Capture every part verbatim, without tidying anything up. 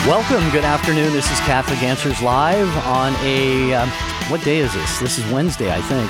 Welcome. Good afternoon. This is Catholic Answers Live on a, um, what day is this? This is Wednesday, I think.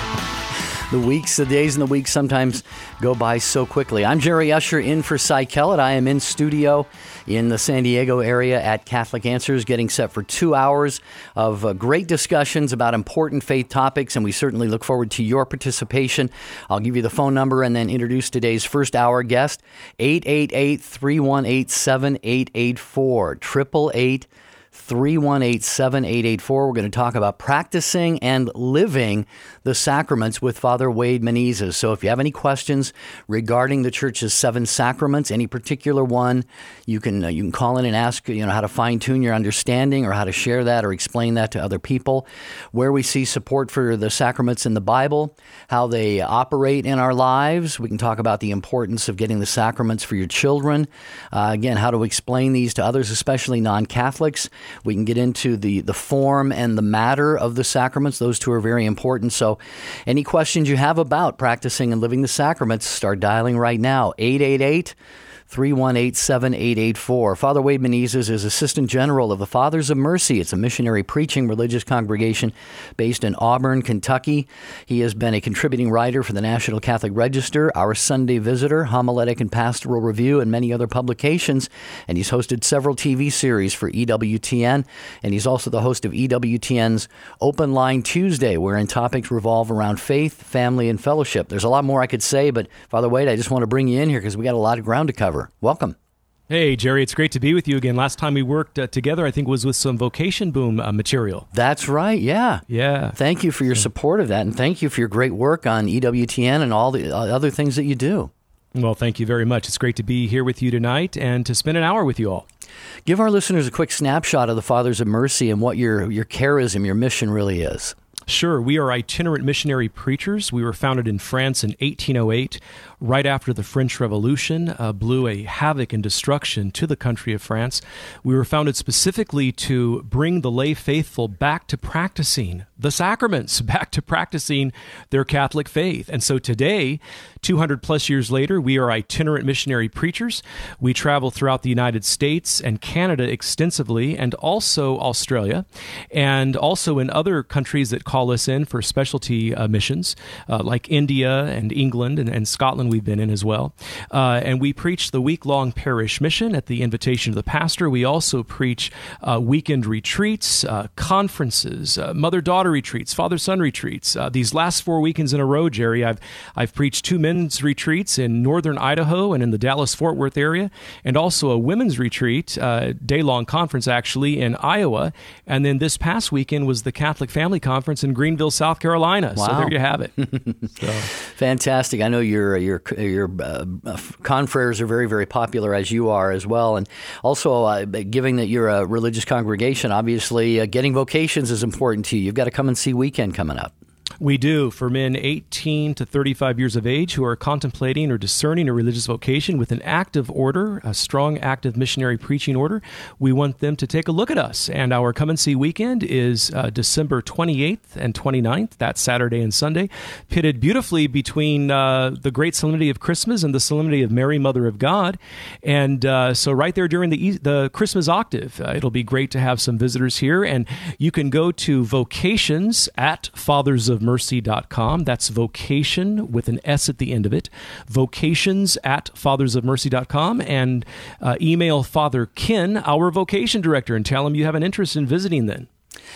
The weeks, the days and the weeks sometimes go by so quickly. I'm Jerry Usher in for Cy Kellett. I am in studio in the San Diego area at Catholic Answers, getting set for two hours of uh, great discussions about important faith topics, and we certainly look forward to your participation. I'll give you the phone number and then introduce today's first hour guest, eight eight eight, three one eight, seven eight eight four, eight eight eight, three one eight, seven eight eight four. We're going to talk about practicing and living the sacraments with Father Wade Menezes. So if you have any questions regarding the Church's seven sacraments, any particular one, you can uh, you can call in and ask, you know, how to fine-tune your understanding or how to share that or explain that to other people. Where we see support for the sacraments in the Bible, how they operate in our lives. We can talk about the importance of getting the sacraments for your children. Uh, again, how to explain these to others, especially non-Catholics. We can get into the, the form and the matter of the sacraments. Those two are very important. So any questions you have about practicing and living the sacraments, start dialing right now, eight eight eight, three one eight, seven eight eight four. Father Wade Menezes is Assistant General of the Fathers of Mercy. It's a missionary preaching religious congregation based in Auburn, Kentucky. He has been a contributing writer for the National Catholic Register, Our Sunday Visitor, Homiletic and Pastoral Review, and many other publications. And he's hosted several T V series for E W T N. And he's also the host of E W T N's Open Line Tuesday, wherein topics revolve around faith, family, and fellowship. There's a lot more I could say, but Father Wade, I just want to bring you in here because we got a lot of ground to cover. Welcome. Hey, Jerry, it's great to be with you again. Last time we worked uh, together, I think, was with some Vocation Boom uh, material. That's right, yeah. Yeah. Thank you for your support of that, and thank you for your great work on E W T N and all the other things that you do. Well, thank you very much. It's great to be here with you tonight and to spend an hour with you all. Give our listeners a quick snapshot of the Fathers of Mercy and what your, your charism, your mission really is. Sure. We are itinerant missionary preachers. We were founded in France in eighteen oh eight, right after the French Revolution uh, blew a havoc and destruction to the country of France. We were founded specifically to bring the lay faithful back to practicing the sacraments, back to practicing their Catholic faith. And so today, two hundred plus years later, we are itinerant missionary preachers. We travel throughout the United States and Canada extensively, and also Australia, and also in other countries that call us in for specialty uh, missions, uh, like India and England and, and Scotland we've been in as well. Uh, and we preach the week-long parish mission at the invitation of the pastor. We also preach uh, weekend retreats, uh, conferences, uh, mother-daughter retreats, father-son retreats. Uh, these last four weekends in a row, Jerry, I've I've preached two men's retreats in northern Idaho and in the Dallas-Fort Worth area, and also a women's retreat, uh, day-long conference actually, in Iowa. And then this past weekend was the Catholic Family Conference in Greenville, South Carolina. Wow. So there you have it. So. Fantastic. I know your your your uh, confreres are very, very popular, as you are as well. And also, uh, given that you're a religious congregation, obviously uh, getting vocations is important to you. You've got to come and see Weekend coming up. We do. For men eighteen to thirty-five years of age who are contemplating or discerning a religious vocation with an active order, a strong active missionary preaching order, we want them to take a look at us. And our Come and See Weekend is uh, December twenty-eighth and twenty-ninth, that's Saturday and Sunday, pitted beautifully between uh, the great solemnity of Christmas and the solemnity of Mary, Mother of God. And uh, so right there during the the Christmas octave, uh, it'll be great to have some visitors here. And you can go to vocations at fathers of mercy dot com. That's vocation with an S at the end of it. Vocations at fathers of mercy dot com, and uh, email Father Ken, our vocation director, and tell him you have an interest in visiting then.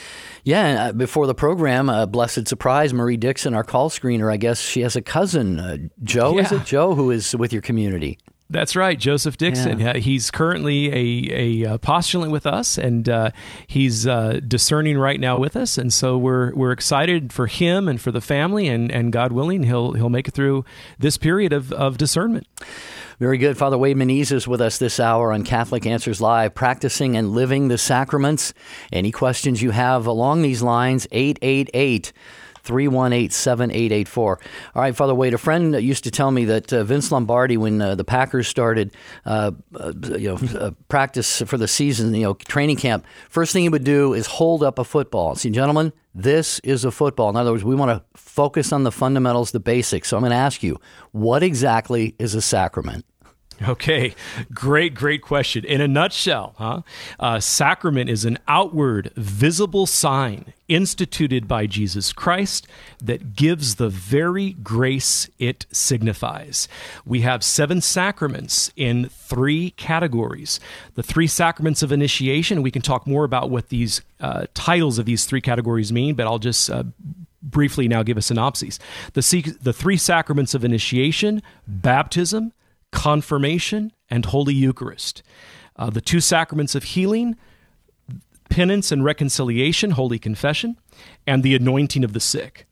Yeah, uh, before the program, uh, blessed surprise, Marie Dixon, our call screener, I guess she has a cousin, uh, Joe, yeah. is it? Joe, who is with your community. That's right, Joseph Dixon. Yeah. Uh, he's currently a, a, a postulant with us, and uh, he's uh, discerning right now with us. And so we're we're excited for him and for the family, and, and God willing, he'll he'll make it through this period of, of discernment. Very good. Father Wade Menezes with us this hour on Catholic Answers Live, practicing and living the sacraments. Any questions you have along these lines, eight eight eight, three one eight, seven eight eight four. All right, Father Wade, a friend used to tell me that uh, Vince Lombardi, when uh, the Packers started uh, uh, you know, uh, practice for the season, you know, training camp, first thing he would do is hold up a football. See, gentlemen, this is a football. In other words, we want to focus on the fundamentals, the basics. So I'm going to ask you, what exactly is a sacrament? Okay, great, great question. In a nutshell, huh? Uh, sacrament is an outward, visible sign instituted by Jesus Christ that gives the very grace it signifies. We have seven sacraments in three categories. The three sacraments of initiation, we can talk more about what these uh, titles of these three categories mean, but I'll just uh, briefly now give a synopsis. The, the three sacraments of initiation, baptism, confirmation, and Holy Eucharist. Uh, the two sacraments of healing, penance and reconciliation, Holy Confession, and the anointing of the sick.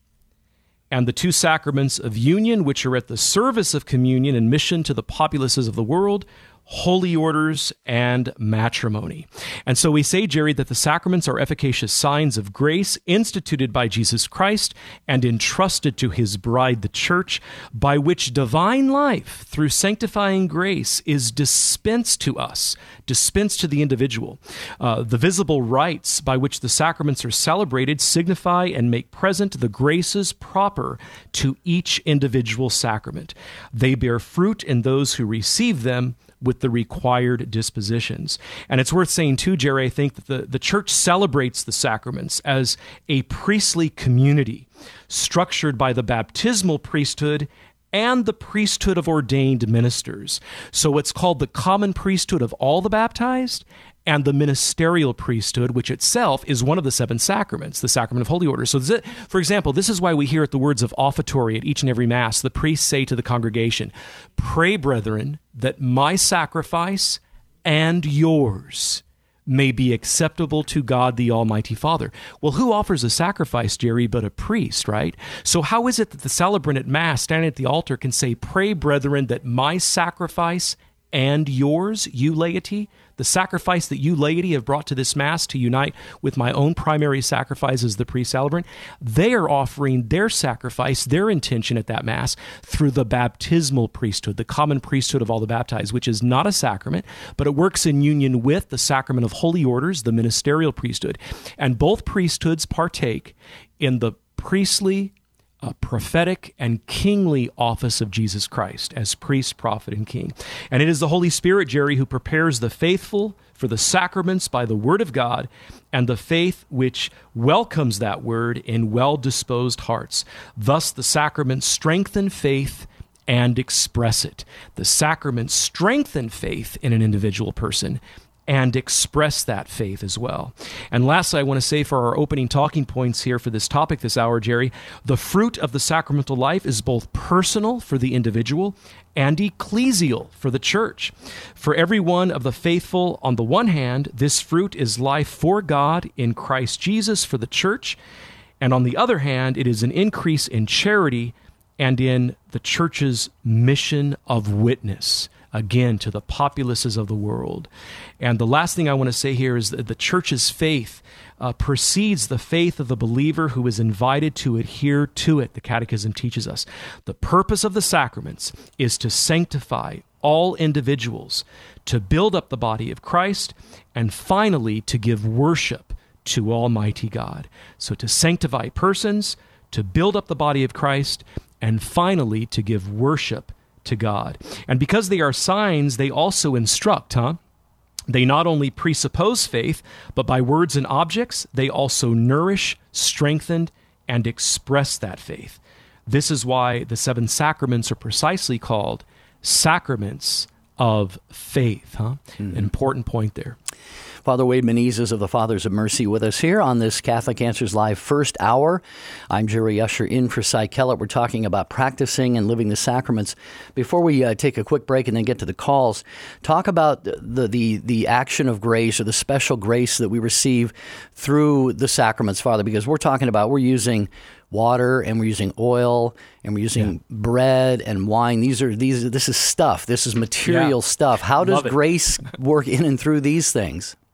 And the two sacraments of union, which are at the service of communion and mission to the populaces of the world, holy orders, and matrimony. And so we say, Jerry, that the sacraments are efficacious signs of grace instituted by Jesus Christ and entrusted to his bride, the church, by which divine life, through sanctifying grace, is dispensed to us, dispensed to the individual. Uh, the visible rites by which the sacraments are celebrated signify and make present the graces proper to each individual sacrament. They bear fruit in those who receive them with the required dispositions. And it's worth saying too, Jerry, I think that the, the church celebrates the sacraments as a priestly community structured by the baptismal priesthood and the priesthood of ordained ministers. So it's called the common priesthood of all the baptized and the ministerial priesthood, which itself is one of the seven sacraments, the sacrament of holy orders. So, this, for example, this is why we hear at the words of offertory at each and every Mass, the priests say to the congregation, "Pray, brethren, that my sacrifice and yours may be acceptable to God the Almighty Father." Well, who offers a sacrifice, Jerry, but a priest, right? So how is it that the celebrant at Mass, standing at the altar, can say, "Pray, brethren, that my sacrifice and yours, you laity, the sacrifice that you laity have brought to this Mass to unite with my own primary sacrifice as the pre-celebrant," they are offering their sacrifice, their intention at that Mass through the baptismal priesthood, the common priesthood of all the baptized, which is not a sacrament, but it works in union with the sacrament of holy orders, the ministerial priesthood. And both priesthoods partake in the priestly, a prophetic and kingly office of Jesus Christ as priest, prophet, and king. And it is the Holy Spirit, Jerry, who prepares the faithful for the sacraments by the word of God and the faith which welcomes that word in well-disposed hearts. Thus the sacraments strengthen faith and express it. The sacraments strengthen faith in an individual person and express that faith as well. And lastly, I want to say for our opening talking points here for this topic this hour, Jerry, the fruit of the sacramental life is both personal for the individual and ecclesial for the church. For every one of the faithful, on the one hand, this fruit is life for God in Christ Jesus for the church, and on the other hand, it is an increase in charity and in the church's mission of witness, again, to the populaces of the world. And the last thing I want to say here is that the church's faith uh, precedes the faith of the believer who is invited to adhere to it, the Catechism teaches us. The purpose of the sacraments is to sanctify all individuals, to build up the body of Christ, and finally to give worship to Almighty God. So to sanctify persons, to build up the body of Christ, and finally to give worship to God. And because they are signs, they also instruct, huh? They not only presuppose faith, but by words and objects, they also nourish, strengthen, and express that faith. This is why the seven sacraments are precisely called sacraments of faith, huh? Mm-hmm. An important point there. Father Wade Menezes of the Fathers of Mercy with us here on this Catholic Answers Live first hour. I'm Jerry Usher in for Cy Kellett. We're talking about practicing and living the sacraments. Before we uh, take a quick break and then get to the calls, talk about the, the, the action of grace or the special grace that we receive through the sacraments, Father, because we're talking about, we're using water and we're using oil and we're using yeah. bread and wine. These are these. This is stuff. This is material yeah. stuff. How does grace work in and through these things?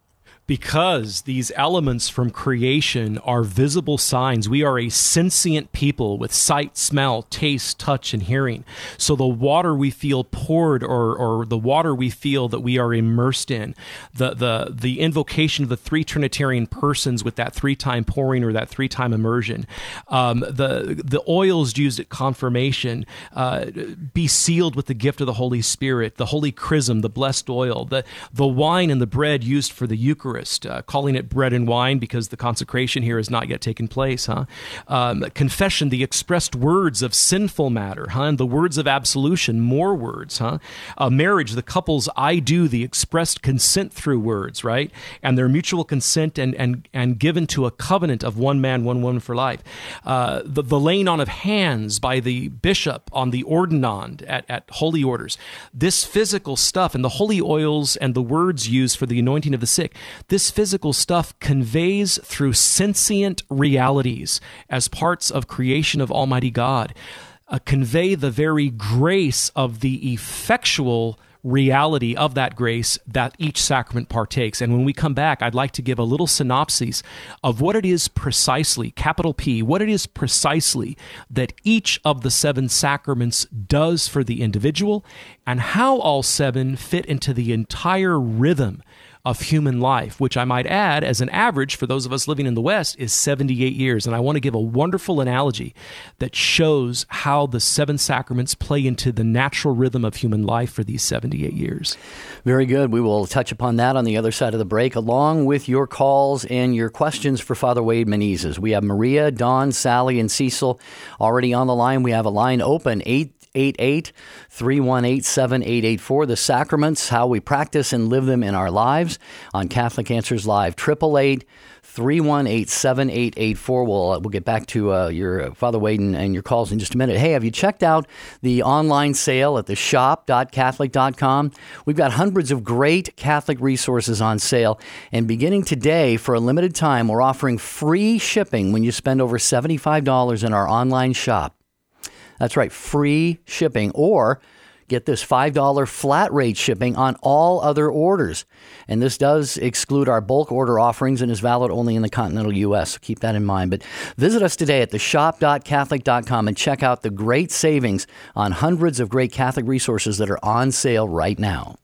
because these elements from creation are visible signs. We are a sentient people with sight, smell, taste, touch, and hearing. So the water we feel poured, or or the water we feel that we are immersed in, the the the invocation of the three Trinitarian persons with that three-time pouring or that three-time immersion, um, the the oils used at confirmation, uh, be sealed with the gift of the Holy Spirit, the holy chrism, the blessed oil, the the wine and the bread used for the Eucharist. Uh, calling it bread and wine because the consecration here has not yet taken place, huh? Um, confession, the expressed words of sinful matter, huh? And the words of absolution, more words, huh? Uh, marriage, the couple's I do, the expressed consent through words, right? And their mutual consent and and and given to a covenant of one man, one woman for life. Uh, the, the laying on of hands by the bishop on the ordinand at, at holy orders. This physical stuff and the holy oils and the words used for the anointing of the sick, this physical stuff conveys through sentient realities as parts of creation of Almighty God, uh, convey the very grace of the effectual reality of that grace that each sacrament partakes. And when we come back, I'd like to give a little synopsis of what it is precisely, capital P, what it is precisely that each of the seven sacraments does for the individual, and how all seven fit into the entire rhythm of human life, which I might add, as an average for those of us living in the West, is seventy-eight years. And I want to give a wonderful analogy that shows how the seven sacraments play into the natural rhythm of human life for these seventy-eight years. Very good. We will touch upon that on the other side of the break, along with your calls and your questions for Father Wade Menezes. We have Maria, Dawn, Sally, and Cecil already on the line. We have a line open, eight eight eight, three one eight, seven eight eight four. The sacraments, how we practice and live them in our lives on Catholic Answers Live. eight eight eight, three one eight, seven eight eight four. We'll, uh, we'll get back to uh, your uh, Father Wade and, and your calls in just a minute. Hey, have you checked out the online sale at the shop dot catholic dot com? We've got hundreds of great Catholic resources on sale. And beginning today, for a limited time, we're offering free shipping when you spend over seventy-five dollars in our online shop. That's right, free shipping, or get this five dollars flat rate shipping on all other orders. And this does exclude our bulk order offerings and is valid only in the continental U S, so keep that in mind. But visit us today at the shop dot catholic dot com and check out the great savings on hundreds of great Catholic resources that are on sale right now.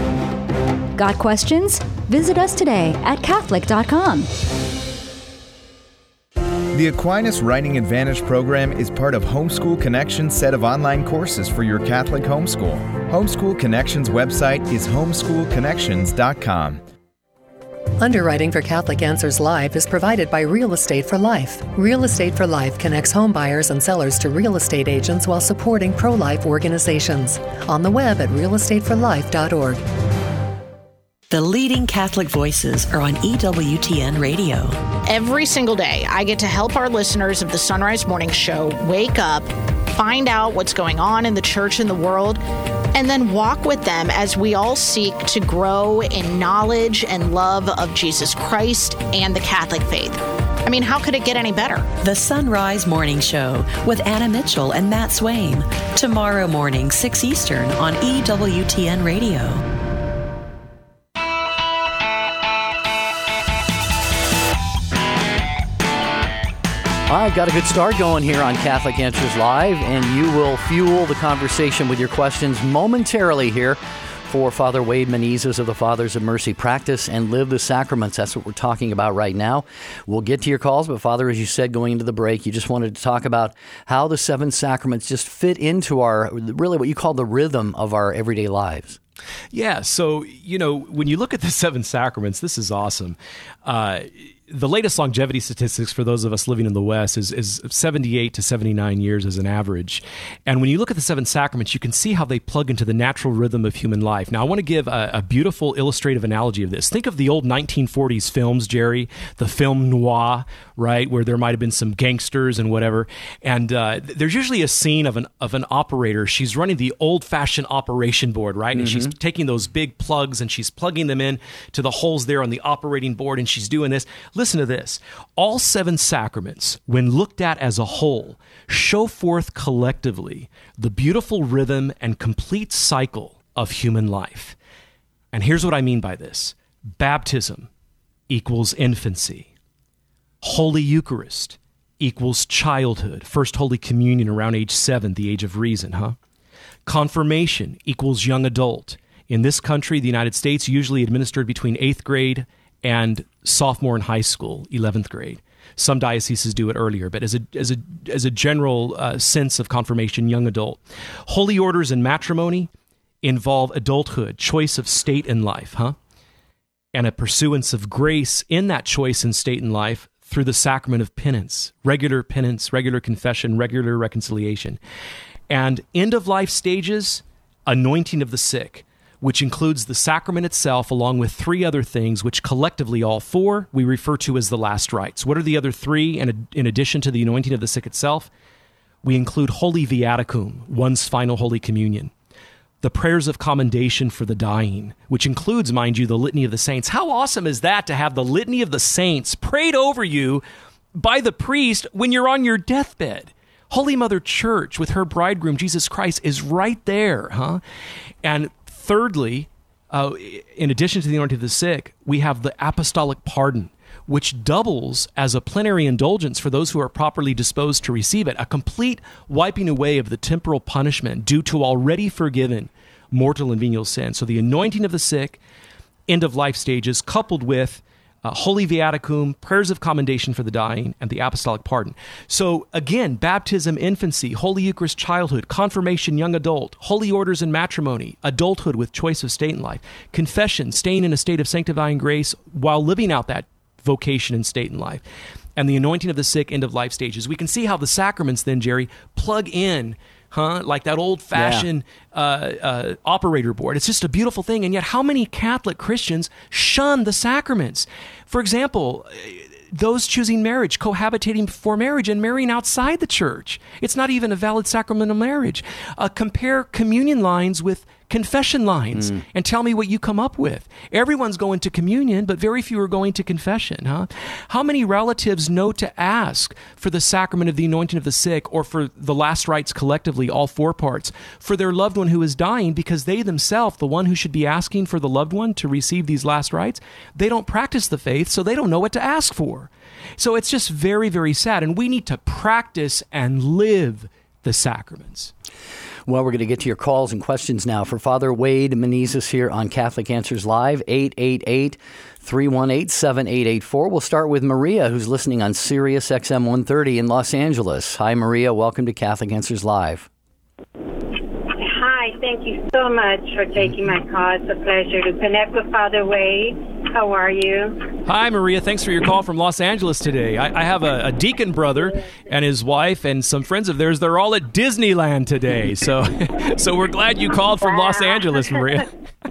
Got questions? Visit us today at catholic dot com. The Aquinas Writing Advantage program is part of Homeschool Connections' set of online courses for your Catholic homeschool. Homeschool Connections' website is homeschool connections dot com. Underwriting for Catholic Answers Live is provided by Real Estate for Life. Real Estate for Life connects home buyers and sellers to real estate agents while supporting pro-life organizations. On the web at real estate for life dot org. The leading Catholic voices are on E W T N Radio. Every single day, I get to help our listeners of the Sunrise Morning Show wake up, find out what's going on in the church and the world, and then walk with them as we all seek to grow in knowledge and love of Jesus Christ and the Catholic faith. I mean, how could it get any better? The Sunrise Morning Show with Anna Mitchell and Matt Swaim. Tomorrow morning, six Eastern on E W T N Radio. All right, got a good start going here on Catholic Answers Live, and you will fuel the conversation with your questions momentarily here for Father Wade Menezes of the Fathers of Mercy. Practice and live the sacraments. That's what we're talking about right now. We'll get to your calls, but Father, as you said going into the break, you just wanted to talk about how the seven sacraments just fit into our, really what you call the rhythm of our everyday lives. Yeah, so, you know, when you look at the seven sacraments, this is awesome. Uh, the latest longevity statistics for those of us living in the West is, is seventy-eight to seventy-nine years as an average. And when you look at the seven sacraments, you can see how they plug into the natural rhythm of human life. Now, I want to give a, a beautiful illustrative analogy of this. Think of the old nineteen forties films, Jerry, the film noir, right, where there might have been some gangsters and whatever. And uh, there's usually a scene of an of an operator. She's running the old-fashioned operation board, right? And mm-hmm. she's taking those big plugs and she's plugging them in to the holes there on the operating board, and she's doing this. Listen to this. All seven sacraments, when looked at as a whole, show forth collectively the beautiful rhythm and complete cycle of human life. And here's what I mean by this. Baptism, equals infancy. Holy Eucharist equals childhood. First Holy Communion around age seven, the age of reason, huh? Confirmation equals young adult. In this country, the United States, usually administered between eighth grade and sophomore in high school, eleventh grade. Some dioceses do it earlier, but as a as a as a general uh, sense of confirmation, young adult. Holy orders and matrimony involve adulthood, choice of state in life, huh? And a pursuance of grace in that choice and state in life through the sacrament of penance, regular penance, regular confession, regular reconciliation. And end-of-life stages, anointing of the sick, which includes the sacrament itself along with three other things, which collectively all four we refer to as the last rites. What are the other three in, in addition to the anointing of the sick itself? We include Holy Viaticum, one's final Holy Communion. The prayers of commendation for the dying, which includes, mind you, the Litany of the Saints. How awesome is that to have the Litany of the Saints prayed over you by the priest when you're on your deathbed? Holy Mother Church with her bridegroom, Jesus Christ, is right there, huh? And thirdly, uh, in addition to the anointing of the sick, we have the apostolic pardon, which doubles as a plenary indulgence for those who are properly disposed to receive it, a complete wiping away of the temporal punishment due to already forgiven mortal and venial sin. So the anointing of the sick, end-of-life stages, coupled with uh, Holy Viaticum, prayers of commendation for the dying, and the apostolic pardon. So again, baptism, infancy, Holy Eucharist, childhood, confirmation, young adult, holy orders and matrimony, adulthood with choice of state in life, confession, staying in a state of sanctifying grace while living out that vocation and state in life, and the anointing of the sick, end-of-life stages. We can see how the sacraments then, Jerry, plug in, huh? Like that old-fashioned yeah. uh, uh, operator board. It's just a beautiful thing, and yet how many Catholic Christians shun the sacraments? For example, those choosing marriage, cohabitating before marriage, and marrying outside the church. It's not even a valid sacramental marriage. Uh, compare communion lines with confession lines mm. and tell me what you come up with. Everyone's going to communion, but very few are going to confession, huh? How many relatives know to ask for the sacrament of the anointing of the sick or for the last rites collectively, all four parts, for their loved one who is dying because they themselves, the one who should be asking for the loved one to receive these last rites, they don't practice the faith, so they don't know what to ask for. So it's just very, very sad, and we need to practice and live the sacraments. Well, we're going to get to your calls and questions now. For Father Wade Menezes here on Catholic Answers Live, eight eight eight, three one eight, seven eight eight four. We'll start with Maria, who's listening on Sirius X M one thirty in Los Angeles. Hi, Maria. Welcome to Catholic Answers Live. Hi. Thank you so much for taking my call. It's a pleasure to connect with Father Wade. How are you? Hi, Maria. Thanks for your call from Los Angeles today. I, I have a, a deacon brother and his wife and some friends of theirs. They're all at Disneyland today. So so we're glad you called from Los Angeles, Maria.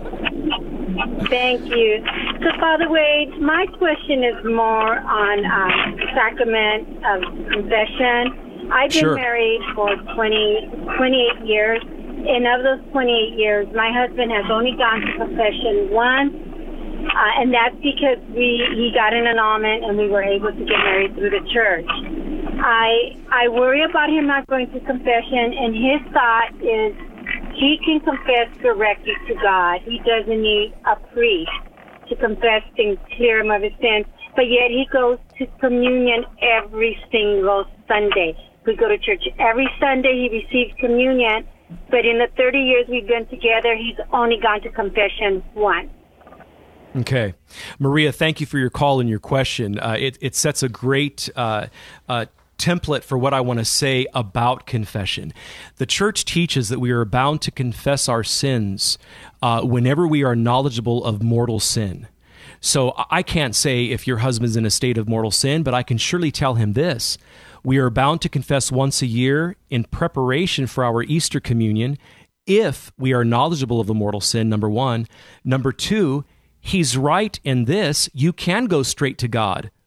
Thank you. So, Father Wade, my question is more on um, sacrament of confession. I've been sure. married for twenty, twenty-eight years, and of those twenty-eight years, my husband has only gone to confession once. Uh, and that's because we he got an annulment and we were able to get married through the church. I I worry about him not going to confession, and his thought is he can confess directly to God. He doesn't need a priest to confess and clear him of his sins, but yet he goes to communion every single Sunday. We go to church every Sunday. He receives communion, but in the thirty years we've been together, he's only gone to confession once. Okay. Maria, thank you for your call and your question. Uh, it, it sets a great uh, uh, template for what I want to say about confession. The church teaches that we are bound to confess our sins uh, whenever we are knowledgeable of mortal sin. So I can't say if your husband's in a state of mortal sin, but I can surely tell him this. We are bound to confess once a year in preparation for our Easter communion if we are knowledgeable of the mortal sin, number one. Number two, he's right in this. You can go straight to God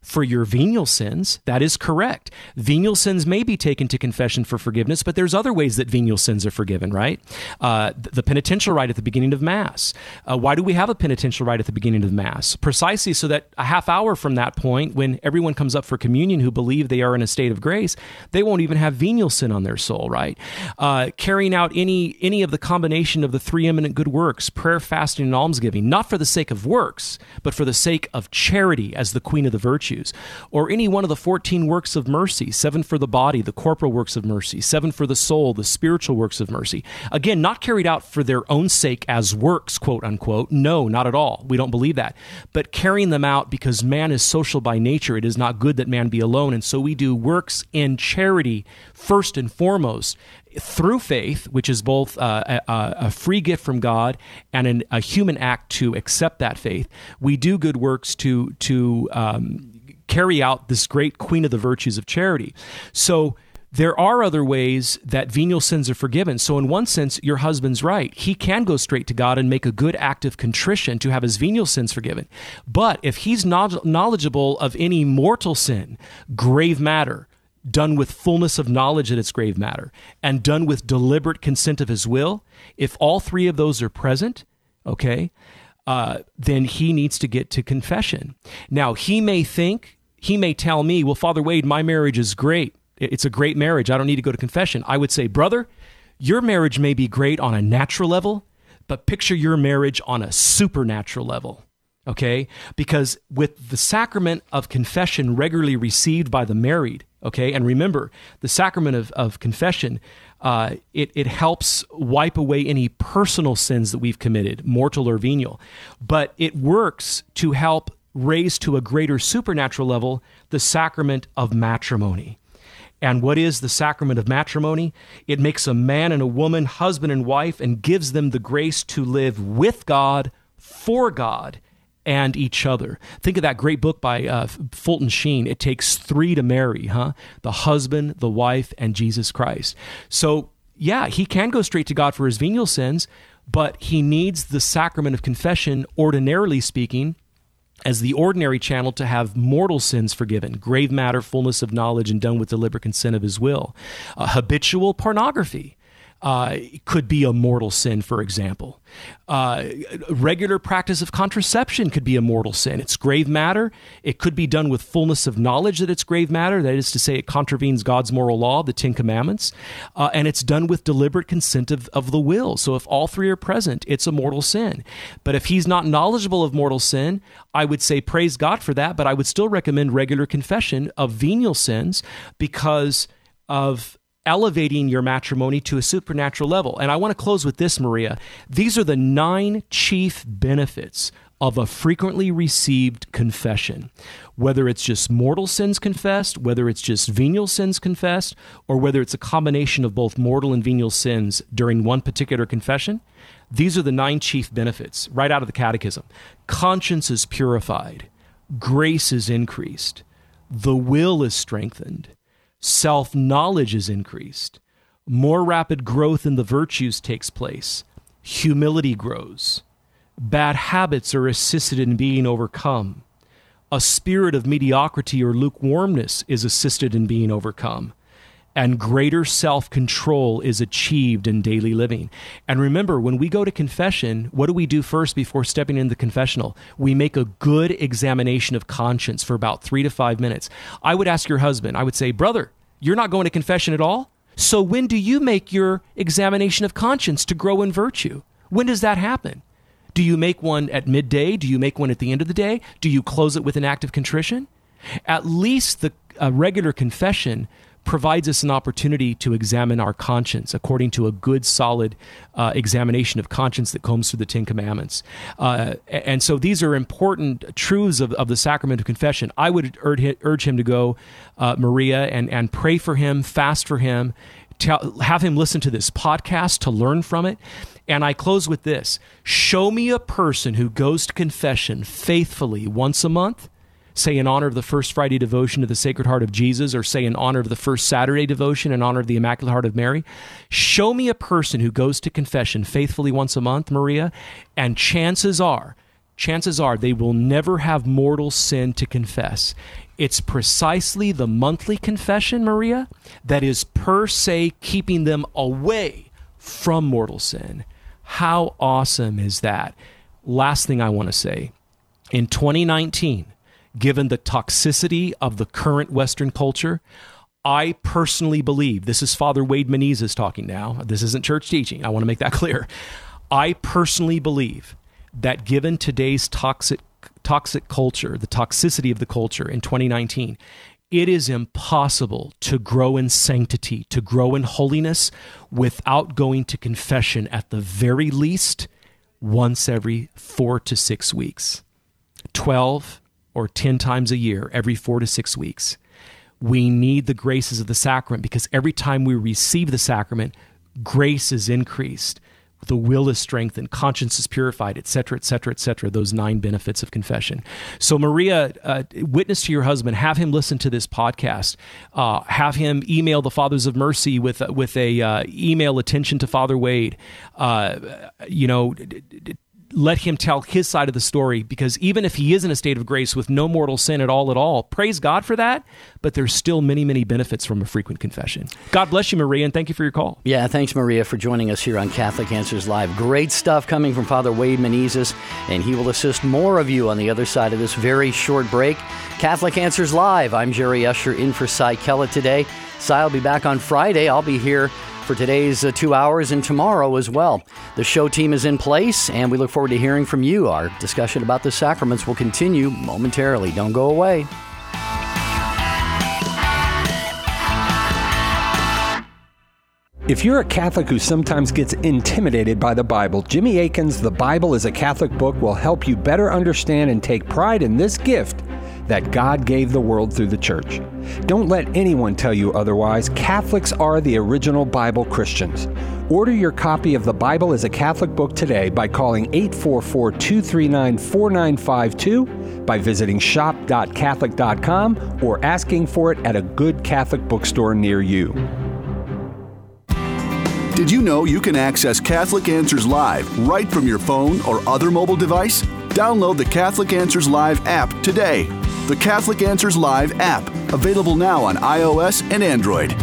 for your venial sins. That is correct. Venial sins may be taken to confession for forgiveness, but there's other ways that venial sins are forgiven, right? Uh, the penitential rite at the beginning of Mass. Uh, why do we have a penitential rite at the beginning of Mass? Precisely so that a half hour from that point, when everyone comes up for communion who believe they are in a state of grace, they won't even have venial sin on their soul, right? Uh, carrying out any, any of the combination of the three eminent good works, prayer, fasting, and almsgiving, not for the sake of works, but for the sake of charity as the queen of the virtues. Or any one of the fourteen works of mercy, seven for the body, the corporal works of mercy, seven for the soul, the spiritual works of mercy. Again, not carried out for their own sake as works, quote unquote. No, not at all. We don't believe that. But carrying them out because man is social by nature. It is not good that man be alone. And so we do works in charity first and foremost, through faith, which is both uh, a, a free gift from God and an, a human act to accept that faith. We do good works to to um, carry out this great queen of the virtues of charity. So there are other ways that venial sins are forgiven. So in one sense, your husband's right. He can go straight to God and make a good act of contrition to have his venial sins forgiven. But if he's knowledgeable of any mortal sin, grave matter, done with fullness of knowledge that it's grave matter, and done with deliberate consent of his will, if all three of those are present, okay, uh, then he needs to get to confession. Now, he may think, he may tell me, well, Father Wade, my marriage is great. It's a great marriage. I don't need to go to confession. I would say, brother, your marriage may be great on a natural level, but picture your marriage on a supernatural level. Okay? Because with the sacrament of confession regularly received by the married, okay, and remember, the sacrament of, of confession, uh, it, it helps wipe away any personal sins that we've committed, mortal or venial, but it works to help raise to a greater supernatural level the sacrament of matrimony. And what is the sacrament of matrimony? It makes a man and a woman husband and wife and gives them the grace to live with God, for God, and each other. Think of that great book by uh, Fulton Sheen. It takes three to marry, huh? The husband, the wife, and Jesus Christ. So, yeah, he can go straight to God for his venial sins, but he needs the sacrament of confession, ordinarily speaking, as the ordinary channel to have mortal sins forgiven, grave matter, fullness of knowledge, and done with deliberate consent of his will. Uh, habitual pornography uh, could be a mortal sin, for example. Uh, regular practice of contraception could be a mortal sin. It's grave matter. It could be done with fullness of knowledge that it's grave matter. That is to say, it contravenes God's moral law, the Ten Commandments, uh, and it's done with deliberate consent of, of the will. So if all three are present, it's a mortal sin. But if he's not knowledgeable of mortal sin, I would say praise God for that, but I would still recommend regular confession of venial sins because of elevating your matrimony to a supernatural level. And I want to close with this, Maria. These are the nine chief benefits of a frequently received confession. Whether it's just mortal sins confessed, whether it's just venial sins confessed, or whether it's a combination of both mortal and venial sins during one particular confession, these are the nine chief benefits right out of the Catechism. Conscience is purified. Grace is increased. The will is strengthened. Self-knowledge is increased. More rapid growth in the virtues takes place. Humility grows. Bad habits are assisted in being overcome. A spirit of mediocrity or lukewarmness is assisted in being overcome. And greater self-control is achieved in daily living. And remember, when we go to confession, what do we do first before stepping into the confessional? We make a good examination of conscience for about three to five minutes. I would ask your husband, I would say, brother, you're not going to confession at all? So when do you make your examination of conscience to grow in virtue? When does that happen? Do you make one at midday? Do you make one at the end of the day? Do you close it with an act of contrition? At least the uh, regular confession provides us an opportunity to examine our conscience according to a good, solid uh, examination of conscience that comes through the Ten Commandments. Uh, and so these are important truths of, of the sacrament of confession. I would urge, urge him to go, uh, Maria, and, and pray for him, fast for him, tell, have him listen to this podcast to learn from it. And I close with this. Show me a person who goes to confession faithfully once a month, say in honor of the first Friday devotion to the Sacred Heart of Jesus, or say in honor of the first Saturday devotion in honor of the Immaculate Heart of Mary. Show me a person who goes to confession faithfully once a month, Maria, and chances are chances are they will never have mortal sin to confess. It's precisely the monthly confession, Maria, that is per se keeping them away from mortal sin. How awesome is that? Last thing I want to say. In twenty nineteen, given the toxicity of the current Western culture, I personally believe, this is Father Wade Menezes talking now, this isn't church teaching, I want to make that clear. I personally believe that given today's toxic toxic culture, the toxicity of the culture in twenty nineteen, it is impossible to grow in sanctity, to grow in holiness without going to confession at the very least once every four to six weeks. twelve or ten times a year, every four to six weeks. We need the graces of the sacrament because every time we receive the sacrament, grace is increased. The will is strengthened, conscience is purified, et cetera, et cetera, et cetera, those nine benefits of confession. So Maria, uh, witness to your husband, have him listen to this podcast, uh, have him email the Fathers of Mercy with, with a uh, email attention to Father Wade, uh, you know, d- d- let him tell his side of the story, because even if he is in a state of grace with no mortal sin at all at all, praise God for that, but there's still many, many benefits from a frequent confession. God bless you, Maria, and thank you for your call. Yeah, thanks, Maria, for joining us here on Catholic Answers Live. Great stuff coming from Father Wade Menezes, and he will assist more of you on the other side of this very short break. Catholic Answers Live. I'm Jerry Usher in for Cy Kellett today. Cy will be back on Friday. I'll be here for today's uh, two hours and tomorrow as well. The show team is in place, and we look forward to hearing from you. Our discussion about the sacraments will continue momentarily. Don't go away. If you're a Catholic who sometimes gets intimidated by the Bible, Jimmy Akin's The Bible is a Catholic Book will help you better understand and take pride in this gift that God gave the world through the church. Don't let anyone tell you otherwise. Catholics are the original Bible Christians. Order your copy of The Bible as a Catholic Book today by calling eight four four, two three nine, four nine five two, by visiting shop dot catholic dot com, or asking for it at a good Catholic bookstore near you. Did you know you can access Catholic Answers Live right from your phone or other mobile device? Download the Catholic Answers Live app today. The Catholic Answers Live app, available now on iOS and Android.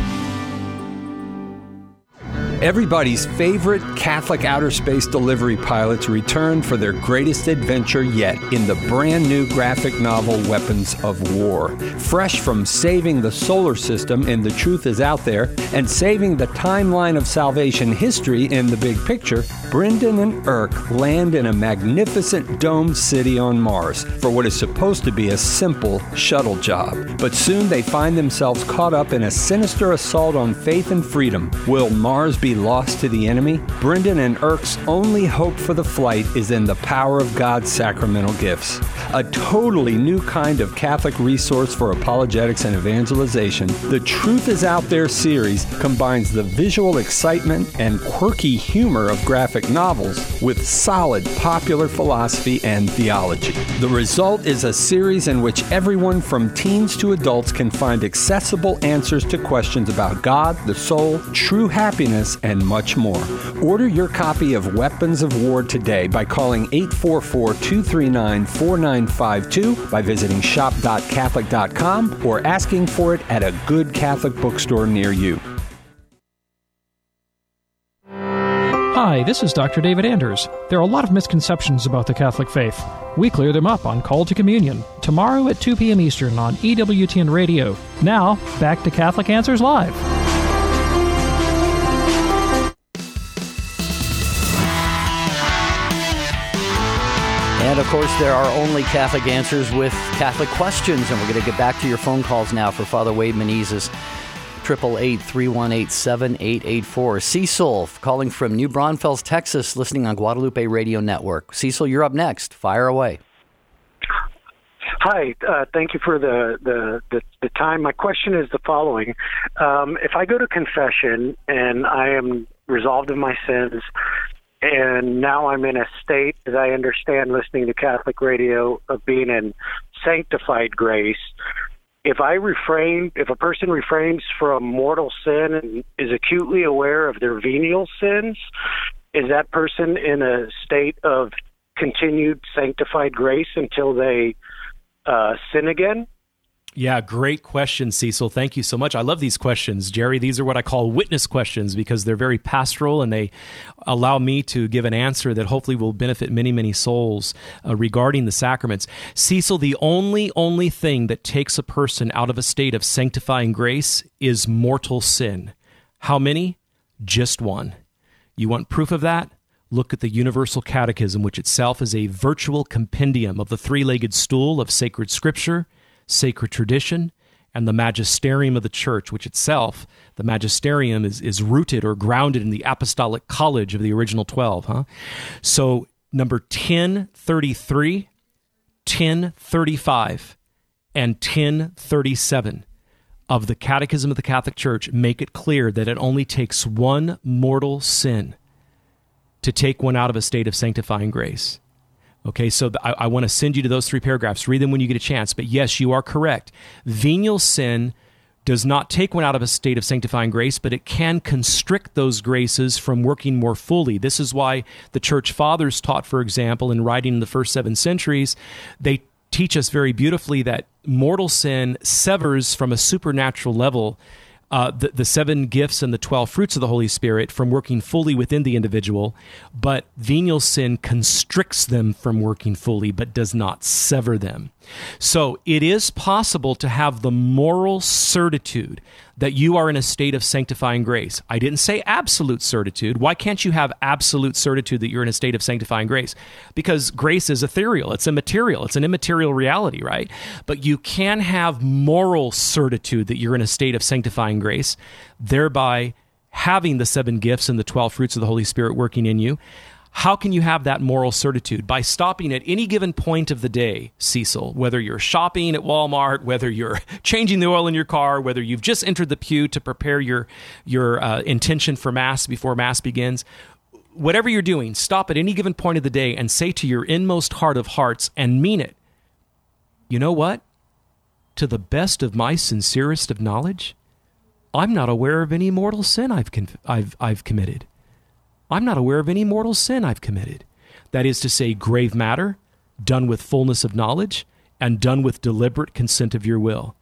Everybody's favorite Catholic outer space delivery pilots return for their greatest adventure yet in the brand new graphic novel Weapons of War. Fresh from saving the solar system in The Truth Is Out There and saving the timeline of salvation history in The Big Picture, Brendan and Irk land in a magnificent domed city on Mars for what is supposed to be a simple shuttle job. But soon they find themselves caught up in a sinister assault on faith and freedom. Will Mars be lost to the enemy? Brendan and Irk's only hope for the flight is in the power of God's sacramental gifts. A totally new kind of Catholic resource for apologetics and evangelization, The Truth Is Out There series combines the visual excitement and quirky humor of graphic novels with solid popular philosophy and theology. The result is a series in which everyone from teens to adults can find accessible answers to questions about God, the soul, true happiness, and much more. Order your copy of Weapons of War today by calling eight four four, two three nine, four nine five two, by visiting shop dot catholic dot com, or asking for it at a good Catholic bookstore near you. Hi, this is Doctor David Anders. There are a lot of misconceptions about the Catholic faith. We clear them up on Call to Communion, tomorrow at two p.m. Eastern on E W T N Radio. Now, back to Catholic Answers Live. And, of course, there are only Catholic answers with Catholic questions, and we're going to get back to your phone calls now for Father Wade Menezes. eight eight eight, three one eight, seven eight eight four. Cecil calling from New Braunfels, Texas, listening on Guadalupe Radio Network. Cecil, you're up next. Fire away. Hi, uh, thank you for the, the, the, the time. My question is the following. Um, if I go to confession and I am resolved of my sins, and now I'm in a state that I understand, listening to Catholic radio, of being in sanctified grace, if I refrain, if a person refrains from mortal sin and is acutely aware of their venial sins, is that person in a state of continued sanctified grace until they uh, sin again? Yeah, great question, Cecil. Thank you so much. I love these questions, Jerry. These are what I call witness questions because they're very pastoral and they allow me to give an answer that hopefully will benefit many, many souls uh, regarding the sacraments. Cecil, the only, only thing that takes a person out of a state of sanctifying grace is mortal sin. How many? Just one. You want proof of that? Look at the Universal Catechism, which itself is a virtual compendium of the three-legged stool of sacred scripture, sacred tradition, and the magisterium of the church, which itself, the magisterium is, is rooted or grounded in the apostolic college of the original twelve. Huh? So number ten thirty-three, ten thirty-five, and ten thirty-seven of the Catechism of the Catholic Church make it clear that it only takes one mortal sin to take one out of a state of sanctifying grace. Okay, so I, I want to send you to those three paragraphs. Read them when you get a chance. But yes, you are correct. Venial sin does not take one out of a state of sanctifying grace, but it can constrict those graces from working more fully. This is why the Church Fathers taught, for example, in writing in the first seven centuries, they teach us very beautifully that mortal sin severs from a supernatural level Uh, the, the seven gifts and the twelve fruits of the Holy Spirit from working fully within the individual, but venial sin constricts them from working fully, but does not sever them. So it is possible to have the moral certitude that you are in a state of sanctifying grace. I didn't say absolute certitude. Why can't you have absolute certitude that you're in a state of sanctifying grace? Because grace is ethereal. It's immaterial. It's an immaterial reality, right? But you can have moral certitude that you're in a state of sanctifying grace, thereby having the seven gifts and the twelve fruits of the Holy Spirit working in you. How can you have that moral certitude? By stopping at any given point of the day, Cecil, whether you're shopping at Walmart, whether you're changing the oil in your car, whether you've just entered the pew to prepare your, your uh, intention for Mass before Mass begins, whatever you're doing, stop at any given point of the day and say to your inmost heart of hearts and mean it, you know what? To the best of my sincerest of knowledge, I'm not aware of any mortal sin I've con- I've I've committed. I'm not aware of any mortal sin I've committed. That is to say, grave matter, done with fullness of knowledge, and done with deliberate consent of your will.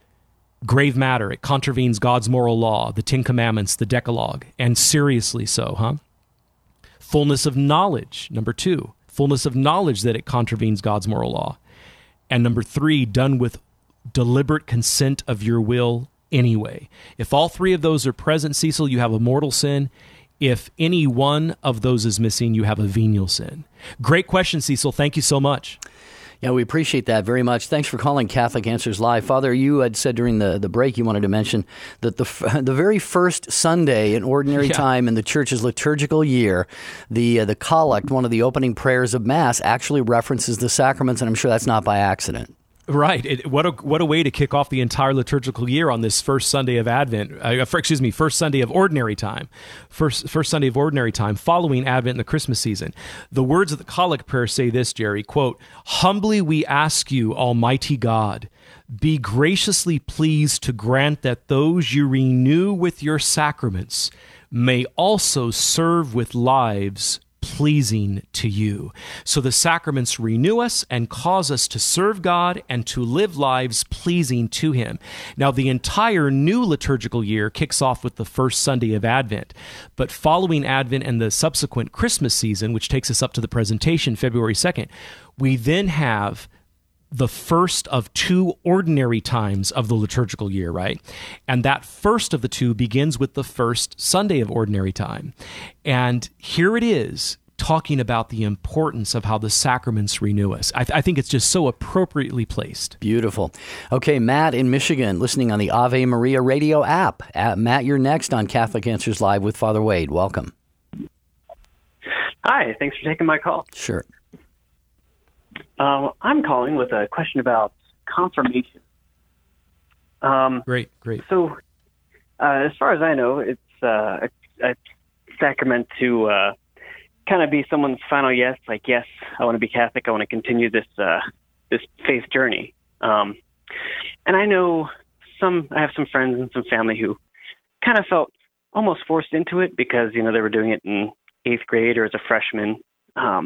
Grave matter, it contravenes God's moral law, the Ten Commandments, the Decalogue, and seriously so, huh? Fullness of knowledge, number two. Fullness of knowledge that it contravenes God's moral law. And number three, done with deliberate consent of your will anyway. If all three of those are present, Cecil, you have a mortal sin. If any one of those is missing, you have a venial sin. Great question, Cecil. Thank you so much. Yeah, we appreciate that very much. Thanks for calling Catholic Answers Live. Father, you had said during the, the break you wanted to mention that the the very first Sunday in Ordinary yeah. Time in the Church's liturgical year, the uh, the collect, one of the opening prayers of Mass, actually references the sacraments, and I'm sure that's not by accident. Right. It, what a what a way to kick off the entire liturgical year on this first Sunday of Advent. Uh, for, excuse me, first Sunday of Ordinary Time. First first Sunday of Ordinary Time following Advent and the Christmas season. The words of the collect prayer say this, Jerry, quote, "Humbly we ask you, Almighty God, be graciously pleased to grant that those you renew with your sacraments may also serve with lives pleasing to you." So the sacraments renew us and cause us to serve God and to live lives pleasing to Him. Now, the entire new liturgical year kicks off with the first Sunday of Advent, but following Advent and the subsequent Christmas season, which takes us up to the presentation, February second, we then have the first of two ordinary times of the liturgical year, right? And that first of the two begins with the first Sunday of Ordinary Time. And here it is, talking about the importance of how the sacraments renew us. I, th- I think it's just so appropriately placed. Beautiful. Okay, Matt in Michigan, listening on the Ave Maria radio app. Uh, Matt, you're next on Catholic Answers Live with Father Wade. Welcome. Hi, thanks for taking my call. Sure. Um, I'm calling with a question about confirmation. Um, great, great. So, uh, as far as I know, it's uh, a, a sacrament to uh, kind of be someone's final yes, like, yes, I want to be Catholic, I want to continue this uh, this faith journey. Um, and I know some, I have some friends and some family who kind of felt almost forced into it because, you know, they were doing it in eighth grade or as a freshman. Um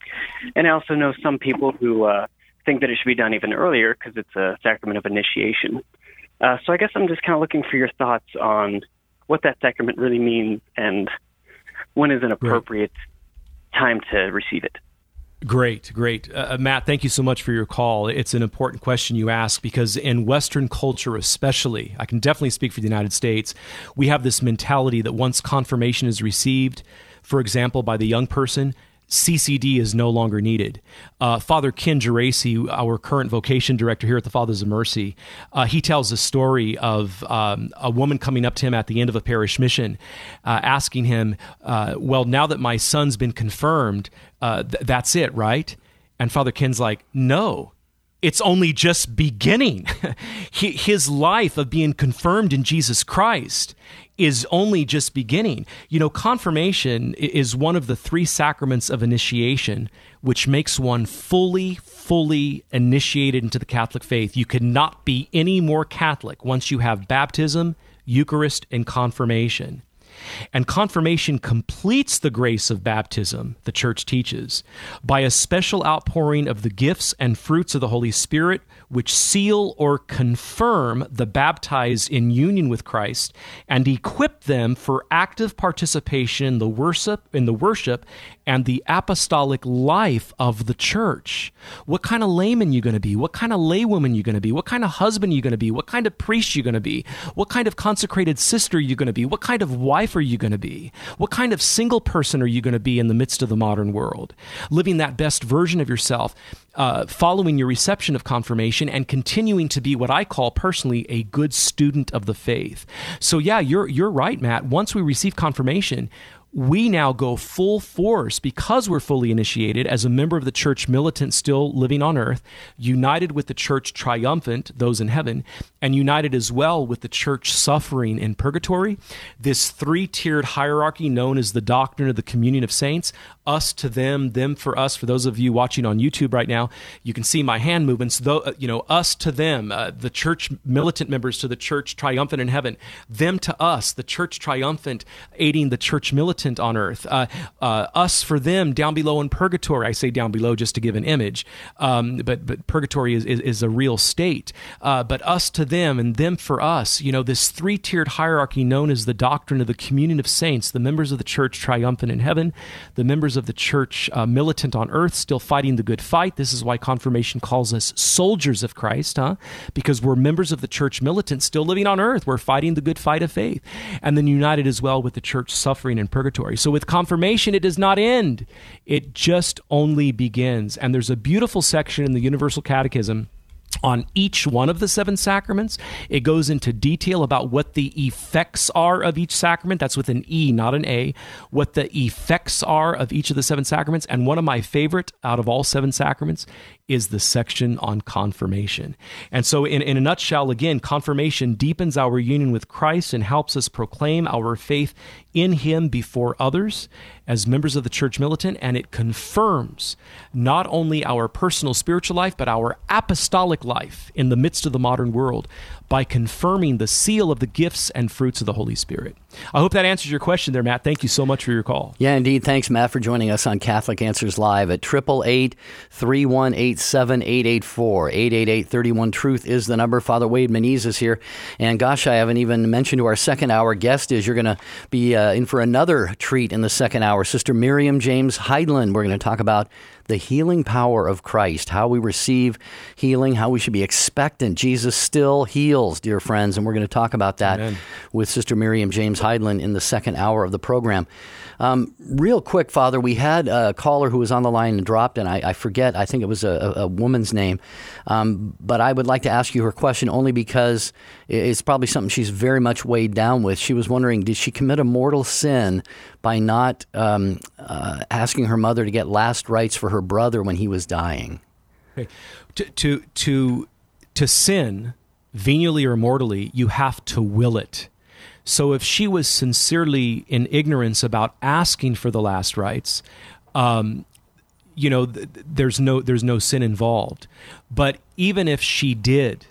And I also know some people who uh, think that it should be done even earlier because it's a sacrament of initiation. Uh, so I guess I'm just kind of looking for your thoughts on what that sacrament really means and when is an appropriate right. time to receive it. Great, great. Uh, Matt, thank you so much for your call. It's an important question you ask because in Western culture especially, I can definitely speak for the United States, we have this mentality that once confirmation is received, for example, by the young person, C C D is no longer needed. Uh, Father Ken Geraci, our current vocation director here at the Fathers of Mercy, uh, he tells a story of um, a woman coming up to him at the end of a parish mission, uh, asking him, uh, well, now that my son's been confirmed, uh, th- that's it, right? And Father Ken's like, no, it's only just beginning. he, his life of being confirmed in Jesus Christ is only just beginning. You know, confirmation is one of the three sacraments of initiation, which makes one fully, fully initiated into the Catholic faith. You cannot be any more Catholic once you have baptism, Eucharist, and confirmation. And confirmation completes the grace of baptism, the Church teaches, by a special outpouring of the gifts and fruits of the Holy Spirit, which seal or confirm the baptized in union with Christ and equip them for active participation in the worship, in the worship and the apostolic life of the Church. What kind of layman you going to be? What kind of laywoman you going to be? What kind of husband you going to be? What kind of priest you going to be? What kind of consecrated sister you going to be? What kind of wife are you going to be? What kind of single person are you going to be in the midst of the modern world? Living that best version of yourself, uh, following your reception of confirmation, and continuing to be what I call personally a good student of the faith. So yeah, you're you're right, Matt. Once we receive confirmation, we now go full force because we're fully initiated as a member of the Church militant still living on earth, united with the Church triumphant, those in heaven, and united as well with the Church suffering in purgatory. This three-tiered hierarchy known as the doctrine of the communion of saints, us to them, them for us. For those of you watching on YouTube right now, you can see my hand movements. Though, you know, us to them, uh, the Church militant members to the Church triumphant in heaven, them to us, the Church triumphant aiding the Church militant on earth, uh, uh, us for them down below in purgatory. I say down below just to give an image, um, but but purgatory is, is, is a real state. Uh, but us to them and them for us, you know, this three-tiered hierarchy known as the doctrine of the communion of saints, the members of the Church triumphant in heaven, the members of the Church uh, militant on earth, still fighting the good fight. This is why confirmation calls us soldiers of Christ, huh? Because we're members of the Church militant still living on earth. We're fighting the good fight of faith. And then united as well with the Church suffering in purgatory. So with confirmation, it does not end. It just only begins. And there's a beautiful section in the Universal Catechism on each one of the seven sacraments. It goes into detail about what the effects are of each sacrament. That's with an E, not an A. What the effects are of each of the seven sacraments. And one of my favorite out of all seven sacraments is the section on confirmation. And so in, in a nutshell, again, confirmation deepens our union with Christ and helps us proclaim our faith in Him before others as members of the Church militant, and it confirms not only our personal spiritual life, but our apostolic life in the midst of the modern world by confirming the seal of the gifts and fruits of the Holy Spirit. I hope that answers your question there, Matt. Thank you so much for your call. Yeah, indeed. Thanks, Matt, for joining us on Catholic Answers Live at eight eight eight, three one eight, seven eight eight four. eight eight eight, three one, TRUTH is the number. Father Wade Moniz is here. And gosh, I haven't even mentioned who our second hour guest is. You're going to be uh, in for another treat in the second hour. Sister Miriam James Heidland. We're going to talk about the healing power of Christ, how we receive healing, how we should be expectant. Jesus still heals, dear friends, and we're going to talk about that Amen. With Sister Miriam James Heidland in the second hour of the program. Um, real quick, Father, we had a caller who was on the line and dropped, and I, I forget, I think it was a, a woman's name, um, but I would like to ask you her question only because it's probably something she's very much weighed down with. She was wondering, did she commit a mortal sin by not um, uh, asking her mother to get last rites for her brother when he was dying? Okay. To, to, to, to sin, venially or mortally, you have to will it. So if she was sincerely in ignorance about asking for the last rites, um, you know, th- there's no there's no sin involved. But even if she did,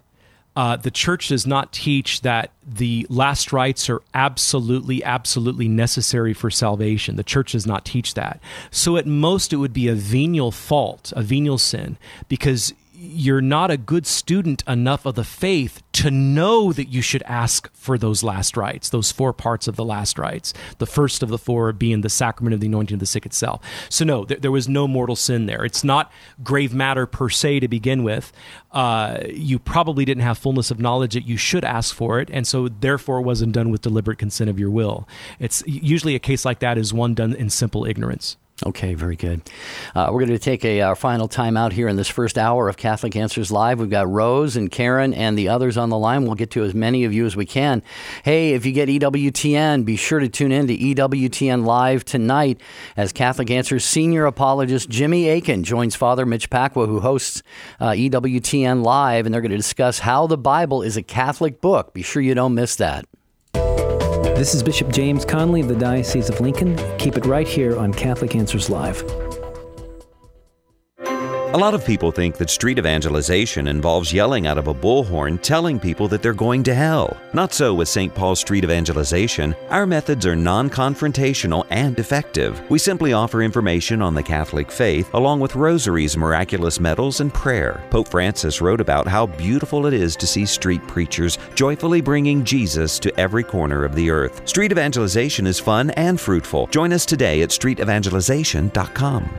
Uh, the church does not teach that the last rites are absolutely, absolutely necessary for salvation. The church does not teach that. So at most, it would be a venial fault, a venial sin, because you're not a good student enough of the faith to know that you should ask for those last rites, those four parts of the last rites, the first of the four being the sacrament of the anointing of the sick itself. So no, there, there was no mortal sin there. It's not grave matter per se to begin with. Uh, you probably didn't have fullness of knowledge that you should ask for it, and so therefore it wasn't done with deliberate consent of your will. It's usually a case like that is one done in simple ignorance. Okay, very good. Uh, we're going to take a our final time out here in this first hour of Catholic Answers Live. We've got Rose and Karen and the others on the line. We'll get to as many of you as we can. Hey, if you get E W T N, be sure to tune in to E W T N Live tonight as Catholic Answers senior apologist Jimmy Akin joins Father Mitch Pacwa, who hosts uh, E W T N Live, and they're going to discuss how the Bible is a Catholic book. Be sure you don't miss that. This is Bishop James Conley of the Diocese of Lincoln. Keep it right here on Catholic Answers Live. A lot of people think that street evangelization involves yelling out of a bullhorn telling people that they're going to hell. Not so with Saint Paul's Street Evangelization. Our methods are non-confrontational and effective. We simply offer information on the Catholic faith along with rosaries, miraculous medals, and prayer. Pope Francis wrote about how beautiful it is to see street preachers joyfully bringing Jesus to every corner of the earth. Street evangelization is fun and fruitful. Join us today at street evangelization dot com.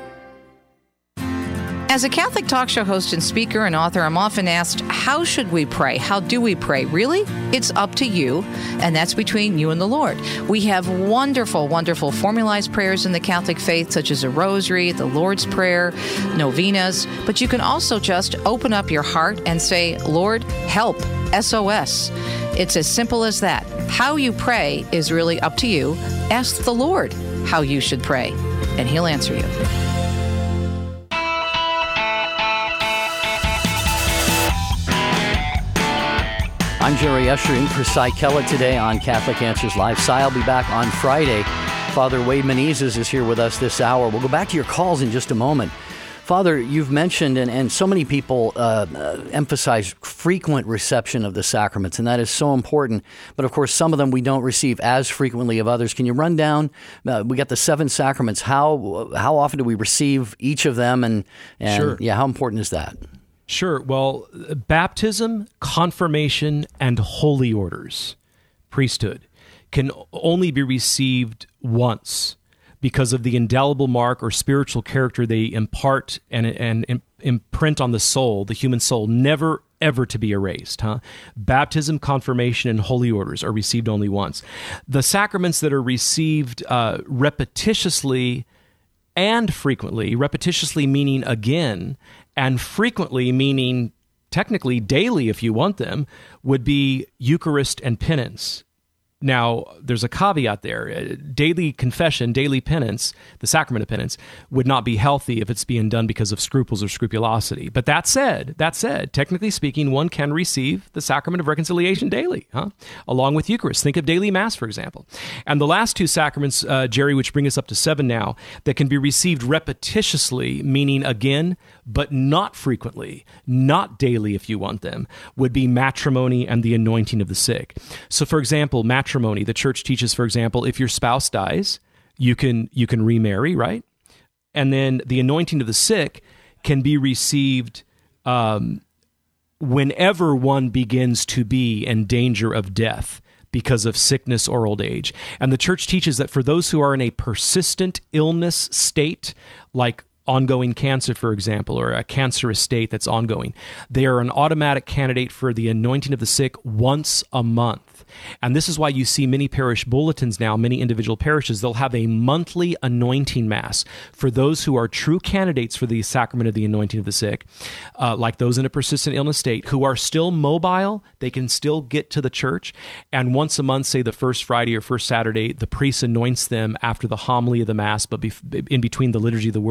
As a Catholic talk show host and speaker and author, I'm often asked, how should we pray? How do we pray? Really? It's up to you, and that's between you and the Lord. We have wonderful, wonderful formalized prayers in the Catholic faith, such as a rosary, the Lord's Prayer, novenas, but you can also just open up your heart and say, Lord, help, S O S. It's as simple as that. How you pray is really up to you. Ask the Lord how you should pray, and He'll answer you. I'm Jerry Escher in for Cy Kellett today on Catholic Answers Live. Cy will be back on Friday. Father Wade Menezes is here with us this hour. We'll go back to your calls in just a moment. Father, you've mentioned, and, and so many people uh, uh, emphasize frequent reception of the sacraments, and that is so important. But of course, some of them we don't receive as frequently of others. Can you run down? Uh, we got the seven sacraments. How how often do we receive each of them? And, and Sure. yeah, how important is that? Sure. Well, baptism, confirmation, and holy orders, priesthood, can only be received once because of the indelible mark or spiritual character they impart and, and, and imprint on the soul, the human soul, never, ever to be erased. Huh? Baptism, confirmation, and holy orders are received only once. The sacraments that are received uh, repetitiously and frequently, repetitiously meaning again, and frequently meaning technically daily if you want them, would be Eucharist and penance. Now, there's a caveat there. Daily confession, daily penance, the sacrament of penance, would not be healthy if it's being done because of scruples or scrupulosity. But that said, that said, technically speaking, one can receive the sacrament of reconciliation daily, huh? Along with Eucharist. Think of daily Mass, for example. And the last two sacraments, uh, Jerry, which bring us up to seven now, that can be received repetitiously, meaning again, but not frequently, not daily if you want them, would be matrimony and the anointing of the sick. So, for example, matrimony. Matrimony. The church teaches, for example, if your spouse dies, you can you can remarry, right? And then the anointing of the sick can be received um, whenever one begins to be in danger of death because of sickness or old age. And the church teaches that for those who are in a persistent illness state, like ongoing cancer, for example, or a cancerous state that's ongoing, they are an automatic candidate for the anointing of the sick once a month. And this is why you see many parish bulletins now, many individual parishes, they'll have a monthly anointing mass for those who are true candidates for the sacrament of the anointing of the sick, uh, like those in a persistent illness state who are still mobile, they can still get to the church. And once a month, say the first Friday or first Saturday, the priest anoints them after the homily of the Mass, but bef- in between the liturgy of the Word and the liturgy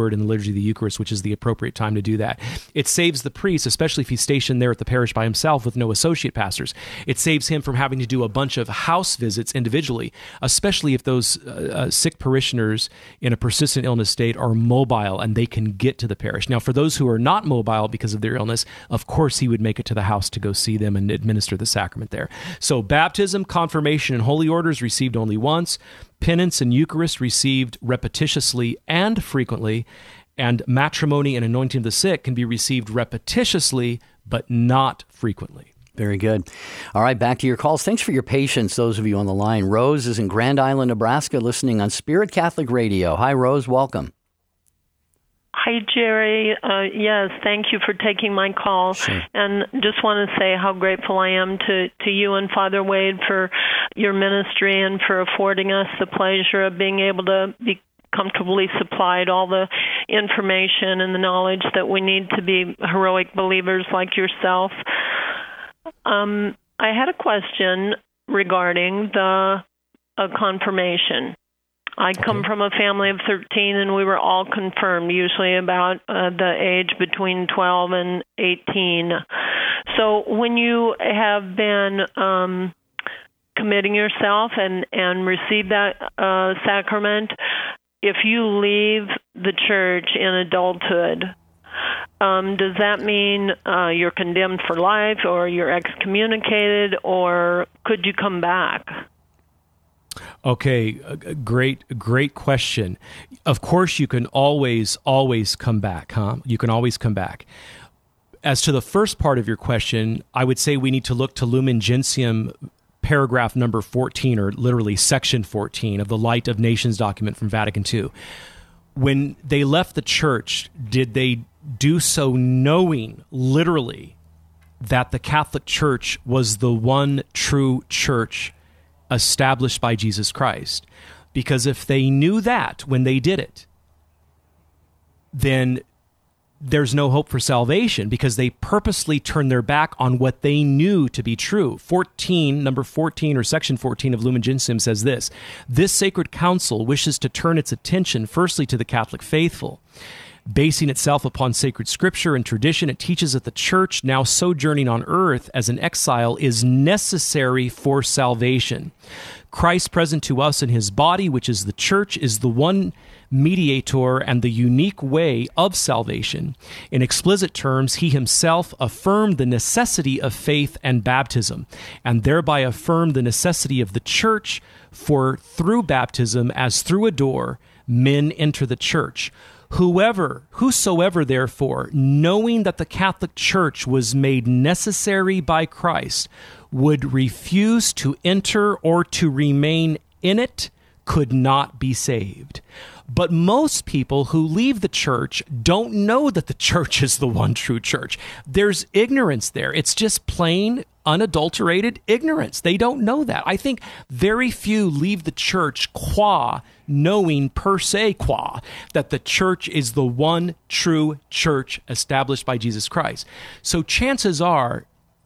liturgy of the Eucharist, which is the appropriate time to do that. It saves the priest, especially if he's stationed there at the parish by himself with no associate pastors. It saves him from having to do a bunch of house visits individually, especially if those uh, uh, sick parishioners in a persistent illness state are mobile and they can get to the parish. Now, for those who are not mobile because of their illness, of course he would make it to the house to go see them and administer the sacrament there. So baptism, confirmation, and holy orders received only once. Penance and Eucharist received repetitiously and frequently. And matrimony and anointing of the sick can be received repetitiously, but not frequently. Very good. All right, back to your calls. Thanks for your patience, those of you on the line. Rose is in Grand Island, Nebraska, listening on Spirit Catholic Radio. Hi, Rose. Welcome. Hi, Jerry. Uh, yes, thank you for taking my call. Sure. And just want to say how grateful I am to, to you and Father Wade for your ministry and for affording us the pleasure of being able to be comfortably supplied all the information and the knowledge that we need to be heroic believers like yourself. Um, I had a question regarding the uh, confirmation. I come from a family of thirteen, and we were all confirmed, usually about uh, the age between twelve and eighteen. So when you have been um, committing yourself and, and receive that uh, sacrament, if you leave the church in adulthood, um, does that mean uh, you're condemned for life, or you're excommunicated, or could you come back? Okay, great, great question. Of course, you can always, always come back, huh? You can always come back. As to the first part of your question, I would say we need to look to Lumen Gentium paragraph number fourteen, or literally section fourteen of the Light of Nations document from Vatican Two. When they left the church, did they do so knowing, literally, that the Catholic Church was the one true church established by Jesus Christ? Because if they knew that when they did it, then there's no hope for salvation, because they purposely turned their back on what they knew to be true. fourteen, number fourteen, or section fourteen of Lumen Gentium says this: this sacred council wishes to turn its attention firstly to the Catholic faithful. Basing itself upon sacred scripture and tradition, it teaches that the church, now sojourning on earth as an exile, is necessary for salvation. Christ present to us in his body, which is the church, is the one mediator and the unique way of salvation. In explicit terms, he himself affirmed the necessity of faith and baptism, and thereby affirmed the necessity of the church, for through baptism, as through a door, men enter the church. Whoever, whosoever, therefore, knowing that the Catholic Church was made necessary by Christ, would refuse to enter or to remain in it, could not be saved. But most people who leave the church don't know that the church is the one true church. There's ignorance there. It's just plain, unadulterated ignorance. They don't know that. I think very few leave the church qua knowing per se qua that the church is the one true church established by Jesus Christ. So chances are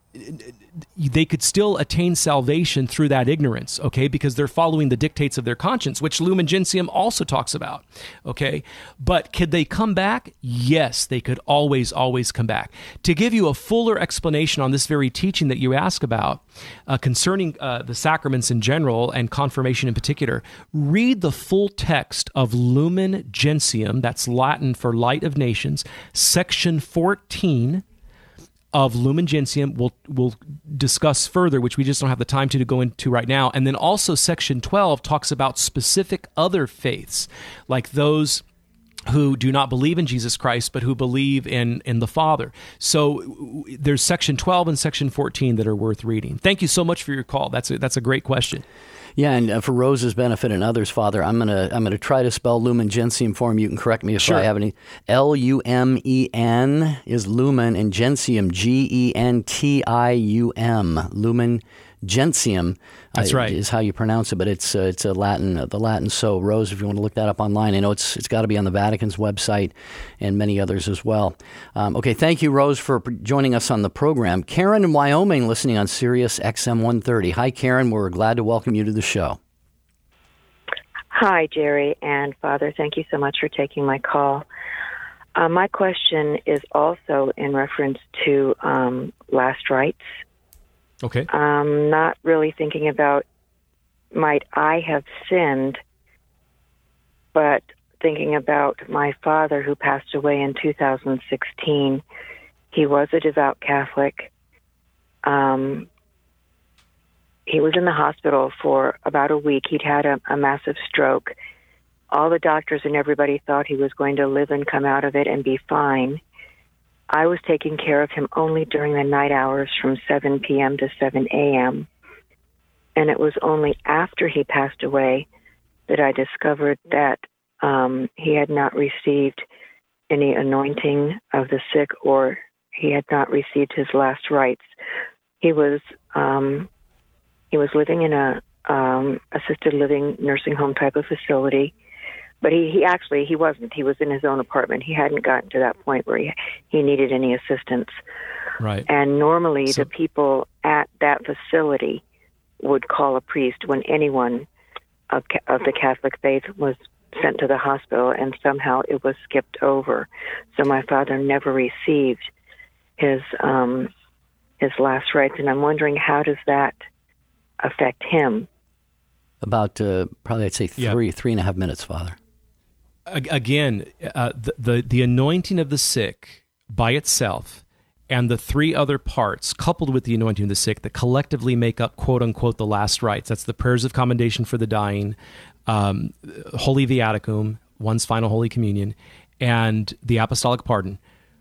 they could still attain salvation through that ignorance, okay, because they're following the dictates of their conscience, which Lumen Gentium also talks about, okay? But could they come back? Yes, they could always, always come back. To give you a fuller explanation on this very teaching that you ask about, uh, concerning uh, the sacraments in general and confirmation in particular, read the full text of Lumen Gentium, that's Latin for Light of Nations, section fourteen, of Lumen Gentium. We'll, we'll discuss further, which we just don't have the time to, to go into right now. And then also section twelve talks about specific other faiths, like those who do not believe in Jesus Christ, but who believe in, in the Father. So there's section twelve and section fourteen that are worth reading. Thank you so much for your call. That's a, that's a great question. Yeah, and uh, for Rose's benefit and others, Father, I'm gonna I'm gonna try to spell Lumen Gentium for him. You can correct me if sure. I have any. L U M E N is Lumen, and Gentium, G E N T I U M. Lumen Gentium. That's uh, right. Is how you pronounce it, but it's uh, it's a Latin uh, the Latin. So Rose, if you want to look that up online, I know it's it's got to be on the Vatican's website and many others as well. Um, okay, thank you, Rose, for joining us on the program. Karen in Wyoming, listening on Sirius X M one thirty. Hi, Karen. We're glad to welcome you to the show. Hi, Jerry and Father. Thank you so much for taking my call. Uh, my question is also in reference to um, last rites. Okay. I'm not really thinking about might I have sinned, but thinking about my father who passed away in two thousand sixteen. He was a devout Catholic. Um, he was in the hospital for about a week. He'd had a, a massive stroke. All the doctors and everybody thought he was going to live and come out of it and be fine. I was taking care of him only during the night hours from seven p.m. to seven a.m. And it was only after he passed away that I discovered that um, he had not received any anointing of the sick, or he had not received his last rites. He was um, he was living in a um, assisted living nursing home type of facility. But he, he actually, he wasn't. He was in his own apartment. He hadn't gotten to that point where he, he needed any assistance. Right. And normally So- the people at that facility would call a priest when anyone of, ca- of the Catholic faith was sent to the hospital, and somehow it was skipped over. So my father never received his um, his last rites, and I'm wondering, how does that affect him? About uh, probably, I'd say three, three and a half minutes, Father. A- Again, uh, the, the the anointing of the sick by itself and the three other parts coupled with the anointing of the sick that collectively make up, quote unquote, the last rites. That's the prayers of commendation for the dying, um, Holy Viaticum, one's final Holy Communion, and the apostolic pardon.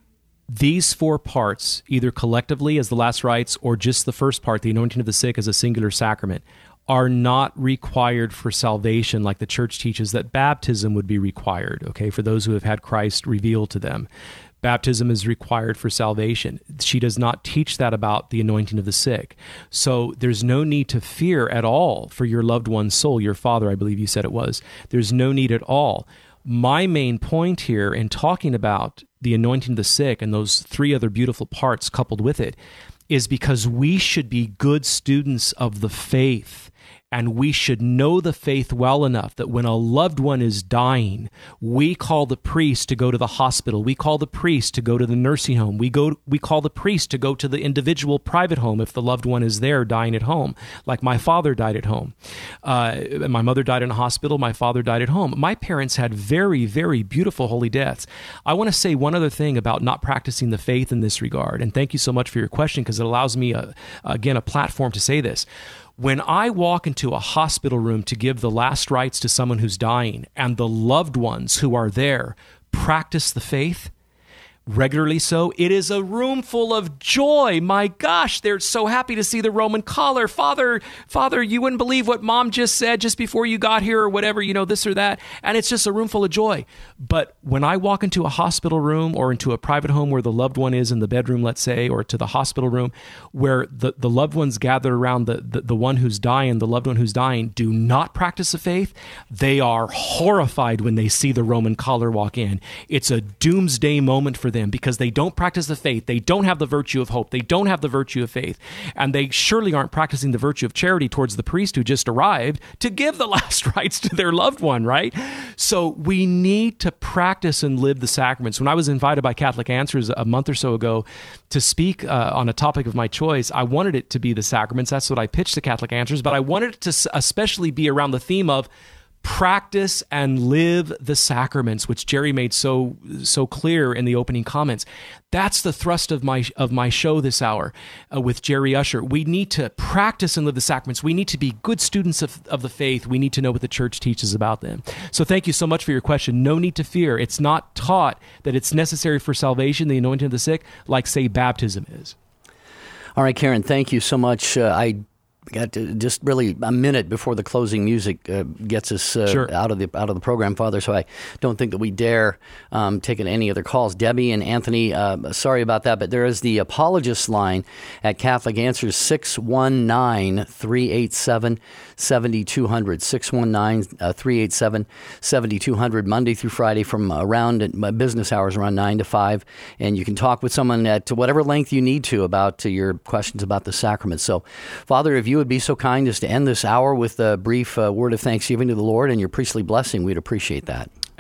These four parts, either collectively as the last rites or just the first part, the anointing of the sick as a singular sacrament, are not required for salvation like the church teaches that baptism would be required, okay, for those who have had Christ revealed to them. Baptism is required for salvation. She does not teach that about the anointing of the sick. So there's no need to fear at all for your loved one's soul, your father, I believe you said it was. There's no need at all. My main point here in talking about the anointing of the sick and those three other beautiful parts coupled with it is because we should be good students of the faith. And we should know the faith well enough that when a loved one is dying, we call the priest to go to the hospital. We call the priest to go to the nursing home. We go. We call the priest to go to the individual private home if the loved one is there dying at home, like my father died at home. Uh, my mother died in a hospital. My father died at home. My parents had very, very beautiful holy deaths. I want to say one other thing about not practicing the faith in this regard, and thank you so much for your question because it allows me, a, again, a platform to say this. When I walk into a hospital room to give the last rites to someone who's dying and the loved ones who are there practice the faith, regularly so, it is a room full of joy. My gosh, they're so happy to see the Roman collar. Father, Father, you wouldn't believe what Mom just said just before you got here or whatever, you know, this or that. And it's just a room full of joy. But when I walk into a hospital room or into a private home where the loved one is in the bedroom, let's say, or to the hospital room where the, the loved ones gathered around the, the, the one who's dying, the loved one who's dying, do not practice the faith, they are horrified when they see the Roman collar walk in. It's a doomsday moment for them because they don't practice the faith. They don't have the virtue of hope. They don't have the virtue of faith. And they surely aren't practicing the virtue of charity towards the priest who just arrived to give the last rites to their loved one, right? So we need to practice and live the sacraments. When I was invited by Catholic Answers a month or so ago to speak uh, on a topic of my choice, I wanted it to be the sacraments. That's what I pitched to Catholic Answers, but I wanted it to especially be around the theme of practice and live the sacraments, which Jerry made so so clear in the opening comments. That's the thrust of my of my show this hour uh, with Jerry Usher. We need to practice and live the sacraments. We need to be good students of, of the faith. We need to know what the church teaches about them. So thank you so much for your question. No need to fear. It's not taught that it's necessary for salvation, the anointing of the sick, like, say, baptism is. All right, Karen, thank you so much. Uh, I got to just really a minute before the closing music uh, gets us uh, sure. out of the out of the program, Father. So I don't think that we dare um, take any other calls. Debbie and Anthony, uh, sorry about that, but there is the apologist line at Catholic Answers, six one nine, three eight seven, seven two zero zero, six one nine, three eight seven, seven two zero zero, Monday through Friday from around uh, business hours around nine to five, and you can talk with someone at whatever length you need to about uh, your questions about the sacraments. So, Father, if you would be so kind as to end this hour with a brief uh, word of thanksgiving to the Lord and your priestly blessing, we'd appreciate that.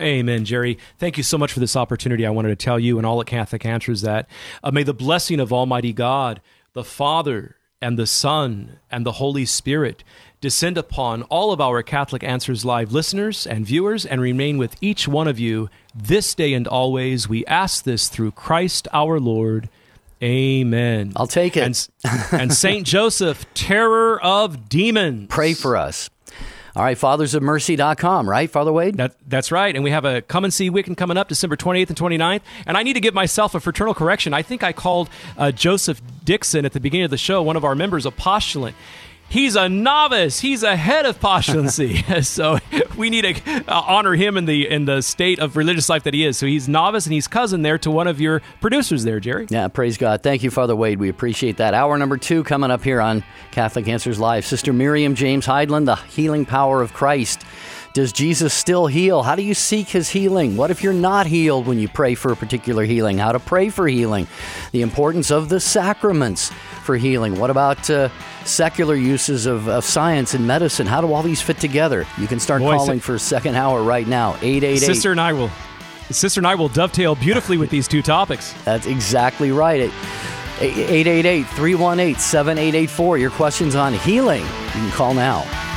Amen, Jerry. Thank you so much for this opportunity. I wanted to tell you and all at Catholic Answers that uh, may the blessing of Almighty God, the Father, and the Son, and the Holy Spirit descend upon all of our Catholic Answers Live listeners and viewers and remain with each one of you this day and always. We ask this through Christ our Lord. Amen. I'll take it. And, and Saint Joseph, terror of demons, pray for us. All right, fathers of mercy dot com, right, Father Wade? That, that's right. And we have a Come and See weekend coming up December twenty-eighth and twenty-ninth. And I need to give myself a fraternal correction. I think I called uh, Joseph Dixon at the beginning of the show, one of our members, a postulant. He's a novice. He's a head of postulancy. So we need to uh, honor him in the in the state of religious life that he is. So he's novice and he's cousin there to one of your producers there, Jerry. Yeah, praise God. Thank you, Father Wade. We appreciate that. Hour number two coming up here on Catholic Answers Live. Sister Miriam James Heidland, the healing power of Christ. Does Jesus still heal? How do you seek his healing? What if you're not healed when you pray for a particular healing? How to pray for healing? The importance of the sacraments for healing. What about uh, secular uses of, of science and medicine? How do all these fit together? You can start Boy, calling si- for second hour right now. eight eight eight Sister and I will Sister and I will dovetail beautifully with these two topics. That's exactly right. eight eight eight, three one eight, seven eight eight four. Your questions on healing. You can call now.